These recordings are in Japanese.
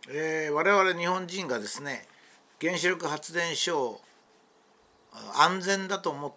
我々日本人がですね、原子力発電所を安全だと思って、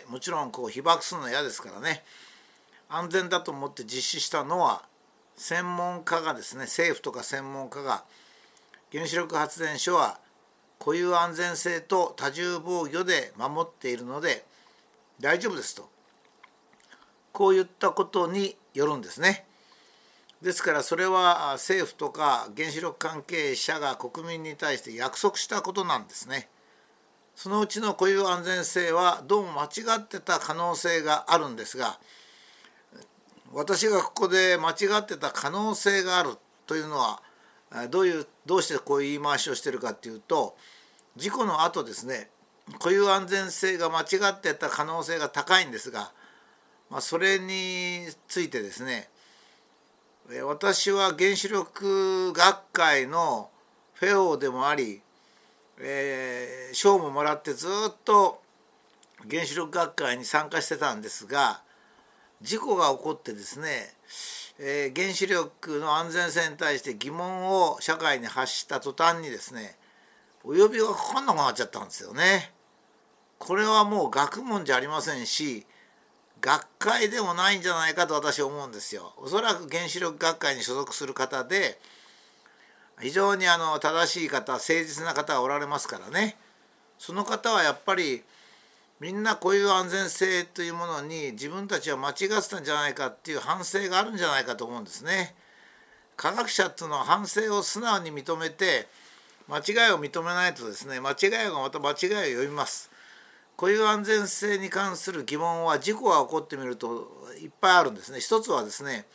もちろん被爆するのは嫌ですからね、安全だと思って実施したのは、専門家がですね、政府とか専門家が原子力発電所は固有安全性と多重防御で守っているので大丈夫ですと、こういったことによるんですね。ですからそれは政府とか原子力関係者が国民に対して約束したことなんですね。そのうちの固有安全性はどうも間違ってた可能性があるんですが、私がここで間違ってた可能性があるというのはどうしてこういう言い回しをしているかというと、事故の後ですね、固有安全性が間違ってた可能性が高いんですが、それについてですね、私は原子力学会のフェローでもあり、賞ももらってずっと原子力学会に参加してたんですが、事故が起こってですね、原子力の安全性に対して疑問を社会に発した途端にですね、お呼びがかかんなくなっちゃったんですよね。これはもう学問じゃありませんし、学会でもないんじゃないかと私は思うんですよ。おそらく原子力学会に所属する方で、非常に正しい方、誠実な方がおられますからね。その方はやっぱりみんなこういう安全性というものに自分たちは間違ってたんじゃないかっていう反省があるんじゃないかと思うんですね。科学者っていうのは反省を素直に認めて、間違いを認めないとですね、間違いがまた間違いを呼びます。こういう安全性に関する疑問は事故が起こってみるといっぱいあるんですね。一つはですね、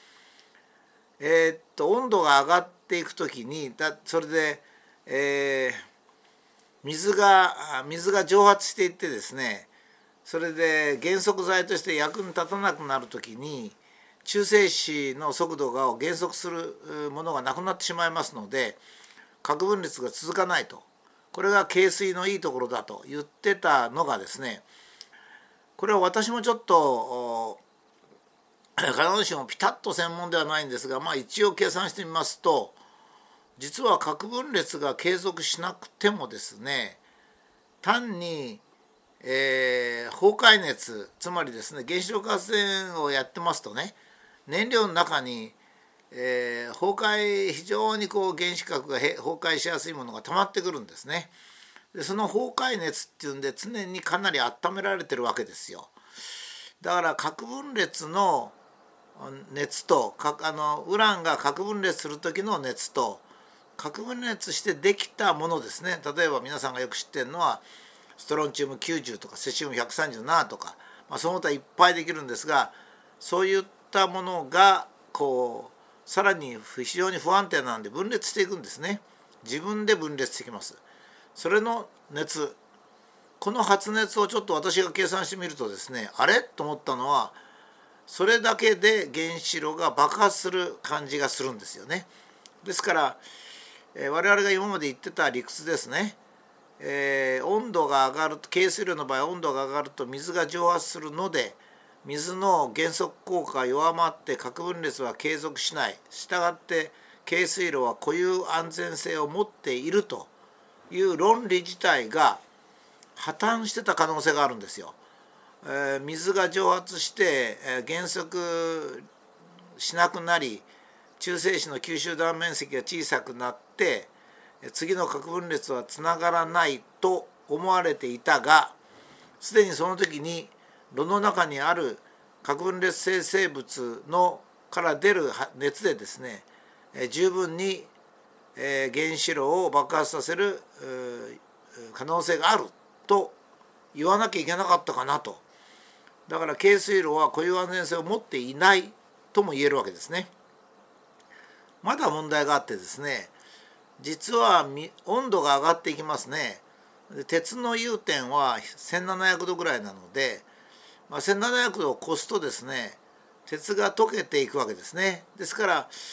温度が上がっていくときにそれで、水が蒸発していってですね、それで減速剤として役に立たなくなるときに中性子の速度が減速するものがなくなってしまいますので、核分裂が続かないと、これが軽水のいいところだと言ってたのがですね、これは私もちょっと必ずしもピタッと専門ではないんですが、一応計算してみますと、実は核分裂が継続しなくてもですね、単に、崩壊熱、つまりですね、原子力発電をやってますとね、燃料の中に、崩壊、非常に原子核が崩壊しやすいものが溜まってくるんですね。でその崩壊熱っていうんで常にかなり温められてるわけですよ。だから核分裂の熱とウランが核分裂する時の熱と核分裂してできたものですね、例えば皆さんがよく知ってるのはストロンチウム90とかセシウム137とか、その他いっぱいできるんですが、そういったものがさらに非常に不安定なんで分裂していくんですね。自分で分裂してきます。それの熱、この発熱をちょっと私が計算してみるとですね、あれと思ったのは、それだけで原子炉が爆発する感じがするんですよね。ですから、我々が今まで言ってた理屈ですね、温度が上がると、軽水炉の場合温度が上がると水が蒸発するので、水の減速効果が弱まって核分裂は継続しない。したがって軽水炉は固有安全性を持っているという論理自体が破綻してた可能性があるんですよ。水が蒸発して減速しなくなり、中性子の吸収断面積が小さくなって次の核分裂はつながらないと思われていたが、すでにその時に炉の中にある核分裂性生物から出る熱でですね、十分に原子炉を爆発させる可能性があると言わなきゃいけなかったかなと。だから軽水炉は固有安全性を持っていないとも言えるわけですね。まだ問題があってですね、実は温度が上がっていきますね。鉄の融点は1700度ぐらいなので、1700度を超すとですね、鉄が溶けていくわけですね。ですから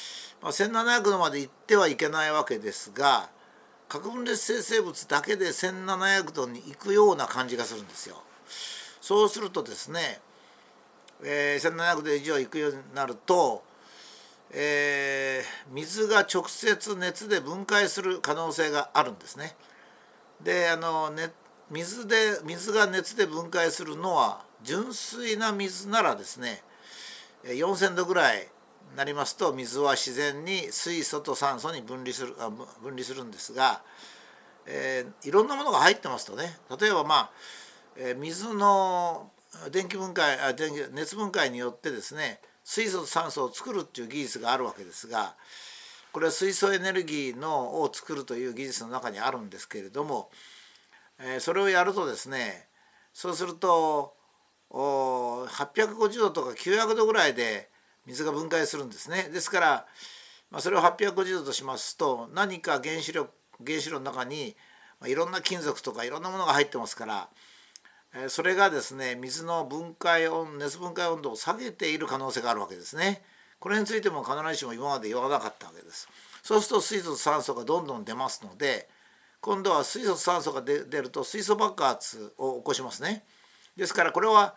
、1700度まで行ってはいけないわけですが、核分裂性生物だけで1700度に行くような感じがするんですよ。そうするとですね、1700度以上行くようになると、 水が直接熱で分解する可能性があるんですね。で水が熱で分解するのは純粋な水ならですね4000度ぐらいになりますと水は自然に水素と酸素に分離するんですが、いろんなものが入ってますとね、例えば水の熱分解によってですね水素と酸素を作るっていう技術があるわけですが、これは水素エネルギーを作るという技術の中にあるんですけれども、それをやるとですね、そうすると850度とか900度ぐらいで水が分解するんですね。ですから、それを850度としますと何か原子炉の中にいろんな金属とかいろんなものが入ってますから、それがですね水の熱分解温度を下げている可能性があるわけですね。これについても必ずしも今まで言わなかったわけです。そうすると水素と酸素がどんどん出ますので、今度は水素と酸素が出ると水素爆発を起こしますね。ですからこれは、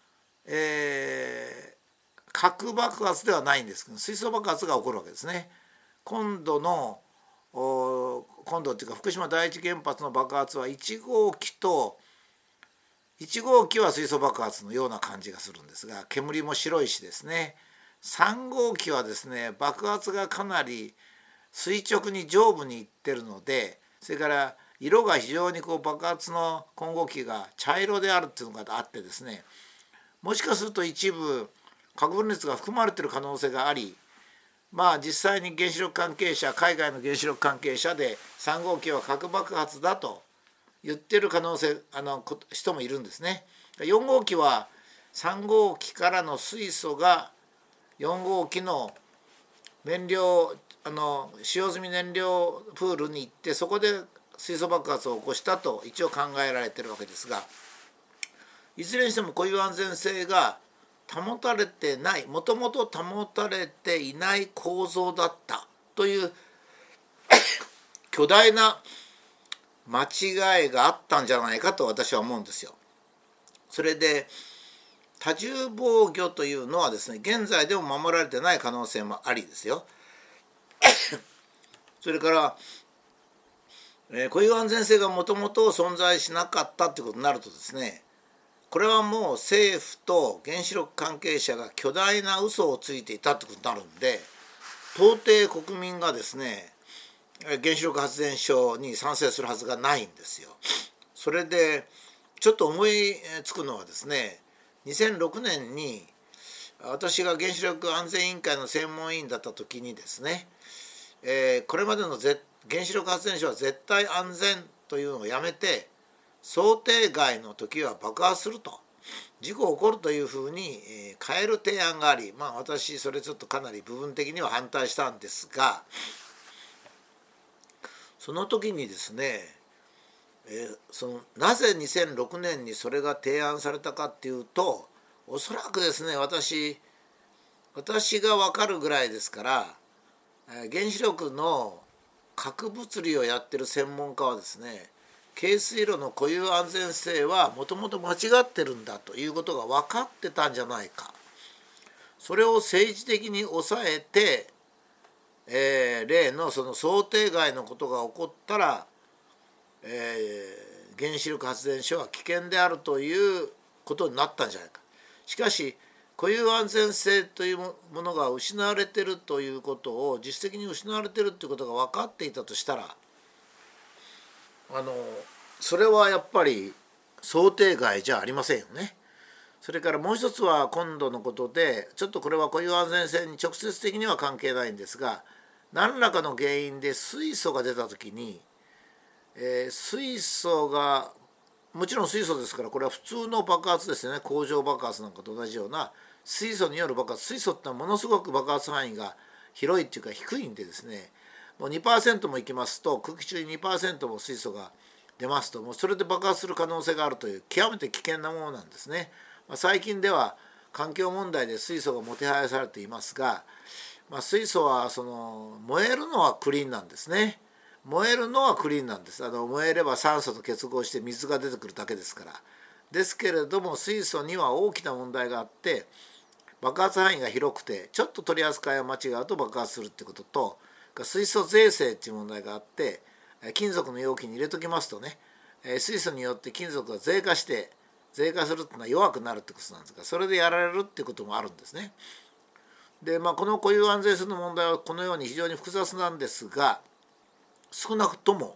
核爆発ではないんですけど水素爆発が起こるわけですね。今度っていうか福島第一原発の爆発は1号機は水素爆発のような感じがするんですが、煙も白いしですね、3号機はですね爆発がかなり垂直に上部にいってるので、それから色が非常に爆発の混合機が茶色であるっていうのがあってですね、もしかすると一部核分裂が含まれている可能性があり、実際に原子力関係者、海外の原子力関係者で3号機は核爆発だと言ってる人もいるんですね。4号機は3号機からの水素が4号機の使用済み燃料プールに行って、そこで水素爆発を起こしたと一応考えられているわけですが、いずれにしてもこういう安全性が保たれてない、もともと保たれていない構造だったという巨大な間違いがあったんじゃないかと私は思うんですよ。それで多重防御というのはですね現在でも守られてない可能性もありですよ。それからこういう安全性がもともと存在しなかったということになるとですね、これはもう政府と原子力関係者が巨大な嘘をついていたということになるんで、到底国民がですね原子力発電所に賛成するはずがないんですよ。それでちょっと思いつくのはですね、2006年に私が原子力安全委員会の専門委員だった時にですね、これまでの原子力発電所は絶対安全というのをやめて、想定外の時は爆発すると、事故起こるというふうに変える提案があり、私それちょっとかなり部分的には反対したんですが、その時にですね、なぜ2006年にそれが提案されたかっていうと、おそらくですね私が分かるぐらいですから、原子力の核物理をやってる専門家はですね、軽水炉の固有安全性はもともと間違ってるんだということが分かってたんじゃないか。それを政治的に抑えて、例のその想定外のことが起こったら、原子力発電所は危険であるということになったんじゃないか。しかし固有安全性というものが失われているということを、実質的に失われているということが分かっていたとしたら、それはやっぱり想定外じゃありませんよね。それからもう一つは今度のことで、ちょっとこれは固有安全性に直接的には関係ないんですが、何らかの原因で水素が出た時に、水素がもちろん水素ですから、これは普通の爆発ですよね。工場爆発なんかと同じような水素による爆発。水素ってのはものすごく爆発範囲が広いっていうか低いんでですね、もう 2% もいきますと、空気中に 2% も水素が出ますと、もうそれで爆発する可能性があるという極めて危険なものなんですね。最近では環境問題で水素がもてはやされていますが、水素は燃えるのはクリーンなんですね。燃えるのはクリーンなんです。燃えれば酸素と結合して水が出てくるだけですから。ですけれども水素には大きな問題があって、 爆発範囲が広くてちょっと取り扱いを間違うと爆発するってことと、水素税制っていう問題があって、金属の容器に入れときますとね、水素によって金属が税化するっていうのは弱くなるってことなんですが、それでやられるっていうこともあるんですね。でこの固有安全性の問題はこのように非常に複雑なんですが、少なくとも、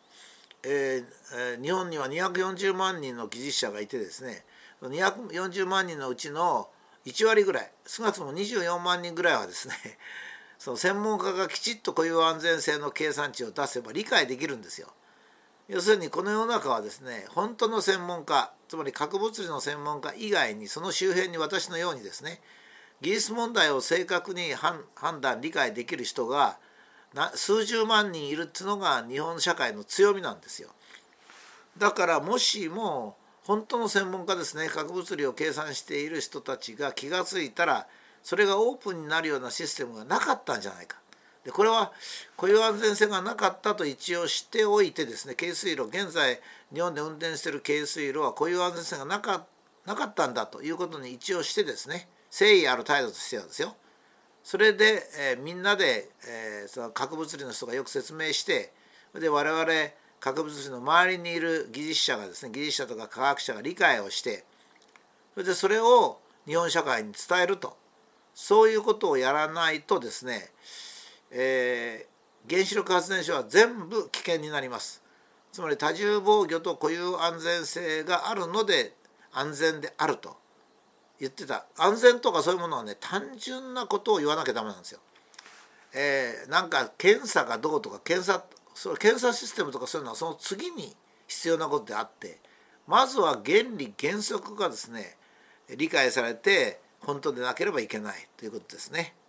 日本には240万人の技術者がいてですね、240万人のうちの1割ぐらい、少なくとも24万人ぐらいはですねその専門家がきちっと固有安全性の計算値を出せば理解できるんですよ。要するにこの世の中はですね、本当の専門家、つまり核物理の専門家以外に、その周辺に私のようにですね、技術問題を正確に判断理解できる人が数十万人いるっていうのが日本社会の強みなんですよ。だからもしも本当の専門家ですね、核物理を計算している人たちが気が付いたら、それがオープンになるようなシステムがなかったんじゃないか。でこれは固有安全性がなかったと一応しておいてですね、軽水炉、現在日本で運転している軽水炉は固有安全性がなかったんだということに一応してですね、誠意ある態度としてはですよ、それで、みんなで、その核物理の人がよく説明して、で我々核物理の周りにいる技術者がですね、技術者とか科学者が理解をして、それを日本社会に伝えると、そういうことをやらないとですね、原子力発電所は全部危険になります。つまり多重防御と固有安全性があるので安全であると言ってた。安全とかそういうものはね、単純なことを言わなきゃダメなんですよ。なんか検査がどうとか検査システムとかそういうのはその次に必要なことであって、まずは原理原則がですね理解されて本当でなければいけないということですね。